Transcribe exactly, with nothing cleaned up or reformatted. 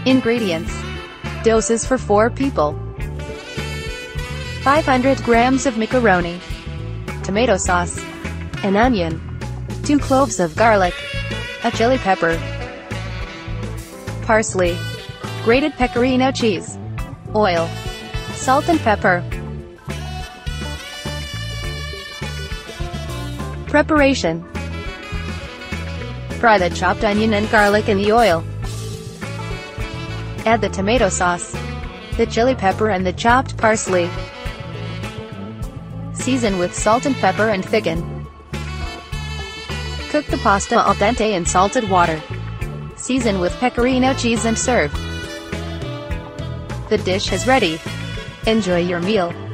Ingredients. Doses for four people. five hundred grams of macaroni, tomato sauce, an onion, two cloves of garlic, a chili pepper, parsley, grated pecorino cheese, oil, salt and pepper. Preparation. Fry the chopped onion and garlic in the oil. Add the tomato sauce, the chili pepper and the chopped parsley. Season with salt and pepper and thicken. Cook the pasta al dente in salted water. Season with pecorino cheese and serve. The dish is ready. Enjoy your meal.